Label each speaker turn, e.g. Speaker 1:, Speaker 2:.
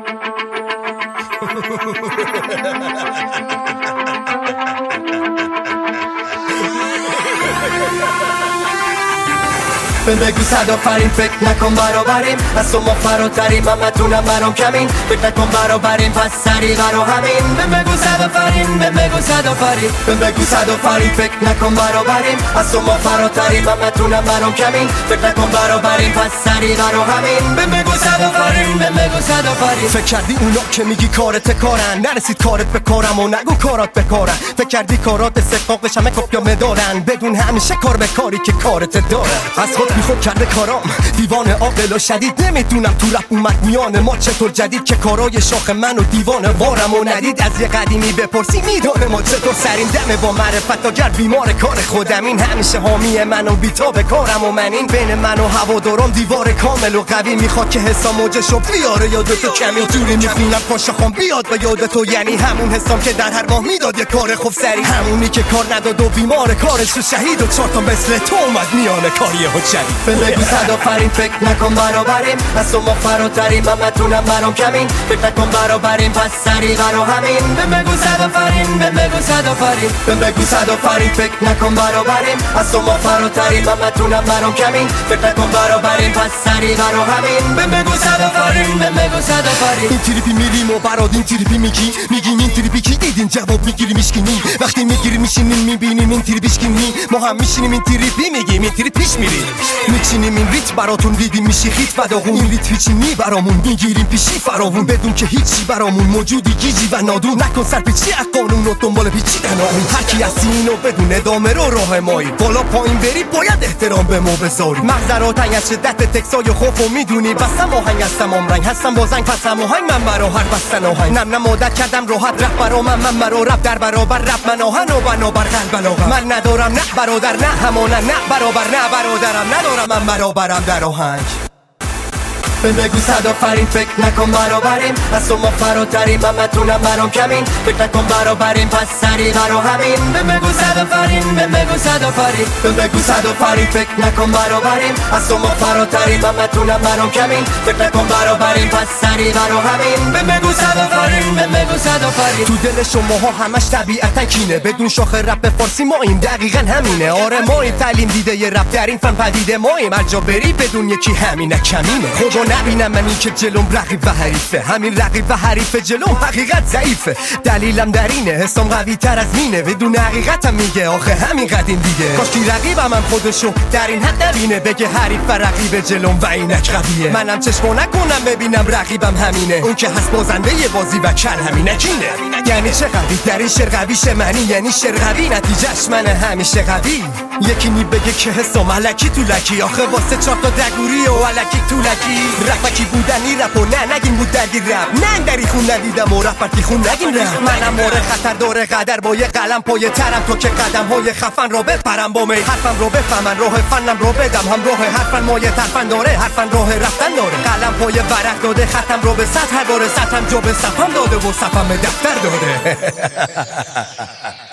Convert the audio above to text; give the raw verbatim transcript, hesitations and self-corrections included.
Speaker 1: به بگو صد آفرین، فکر نکن برابریم، از تو ما فراتریم، همتونم برام کمین. فکر نکن برابریم، پس سری برا همین. به بگو صد آفرین، به بگو صد آفرین، به بگو صد آفرین، فکر نکن برابریم، از تو ما فراتریم، همتونم برام کمین. فکر نکن برابریم، پس سری برا همین. به بگو صد آفرین، به بگو صد آفرین.
Speaker 2: فکر کردی اونا که میگی کارت کارن، نرسید کارت به کارم و نگو کارات به کارن. فکر کردی کارات استحقاقش همه کپیا مدارن، بدون همیشه کار به کاری که کارت دارن. از خود بی خود کرده کارام، دیوانه عاقل و شدید. نمیدونم تو رپ اومد میان ما چطور جدید، که کارای شاخ من و دیوانه وارم و ندید. از یه قدیمی بپرسی میدونه ما چطور سریم، دمه با معرفت اگر بیمار کار خودم. این همیشه حامی من و بیتاب کارم و من. این بین من و هوادارم دیوار کامل و قوی، میخواد که حسام موجشو بیاره یادتو کمی. جوری میخونم پاشا خام بیاد به یادتو، یعنی همون حسام که در هر ماه میداد یه کار خوب سری، همونی که کار نداد و بیمار کارش و شهید و چهار تا مثل تو اومد میان کاری حجری.
Speaker 1: به بگو صد آفرین، فکر نکن برابریم، از تو ما فراتریم، همتونم برام کمین. فکر نکن برابریم، پس سری برا همین. به بگو صد آفرین، به بگو صد آفرین، به بگو صد آفرین، فکر نکن برابریم، از تو ما فراتریم، همتونم برام کمین. فکر نکن برابریم، پس سری برا همین. به بگو صد آفرین، به بگو صد آفرین.
Speaker 2: این تریپی میریم و برات این تریپی میگی، میگیم این تریپی کی دیدین جواب میگیری میشکنی. وقتی میگیری میشینیم میبینیم این تریپیش کنی، ما هم میشینیم این تریپی میگیم این تریپ پیش میری. میچینیم این ریت براتون دیدیم میشی خیت بداغون. این ریت پیچینی برامون میگیریم پیشی فراوون، بدون که هیچی برامون موجودی گیجی و نادون. نکن سر پیچی از قانون و دنبال پیچیدن آهون. هرکی هستی اینو بدون ادامه رو راه مایی، بالا پایین بری باید احترام به ما بذاری. مغزرات از شدت تکسای و خوف و میدونی، بستم آهنگ هستم عمرنگ هستم بازنگ پس هم آهنگ من برا هر بستن آهنگ. نم نم عادت کردم راحت رفت برا من، من مرا رفت در برابر رفت من آهن و بنابر قلب بلاغم. من ندارم نه برادر نه همانه نه برابر نه برادرم ندارم من برابرم در آهنگ.
Speaker 1: به بگو صد آفرین، فکر نکن برابریم، از تو ما فراتریم، همتونم برام کمین. فکر نکن برابریم، پس سری برا همین. به بگو صد آفرین، به بگو صد آفرین، به بگو صد آفرین، فکر نکن برابریم، از تو ما فراتریم، همتونم برام کمین. فکر نکن برابریم، پس سری برا همین. به بگو صد آفرین، به بگو صد آفرین.
Speaker 2: تو دل شماها همش طبیعتا کینه، بدون شاخ رپ فارسی ما این دقیقاً همینه. آره ما این تعلیم دیده یه رپ در این فن پدیده ماییم، هر جا بری بدون یکی همینه کمینه. خدا نبینم من این که جلوم رقیب و حریفه، همین رقیب و حریف جلوم حقیقت ضعیفه. دلیلم در اینه حسام قوی تر از مینه، بدون حقیقتم میگه آخه همین قدیم دیگه. کاشکی رقیبم هم خودشو در این حد نبینه، بگه حریف و رقیب جلوم و اینک قویه. منم چشمو نکنم ببینم رقیبم همینه، اون که هست بازنده ی بازی و کل همینکینه. یعنی چه قوی در این شعر قوی شمنی، یعنی شعر قوی نتیجهش من همیشه قوی. یکی می بگه که حسام الکی تو لکی، آخه واسه چهار تا دگوری و الکی تو لکی. رپکی بودنی رپ و نه نگین بود درگیر رپ، نه دری خون ندیدم و رپکی خون نگین رپ. منم مورد خطر داره قدر با یه قلم پای ترم، تو که قدم های خفن رو بپرم با می حرفم رو بفهمن، راه فنم رو بدم هم راه حرفن مایه ترفن داره، حرفن راه رفتن داره. قلم پای ورق داده خطم رو به سطح هر باره سطحم جو به صفم داده و صفم به دفتر داده.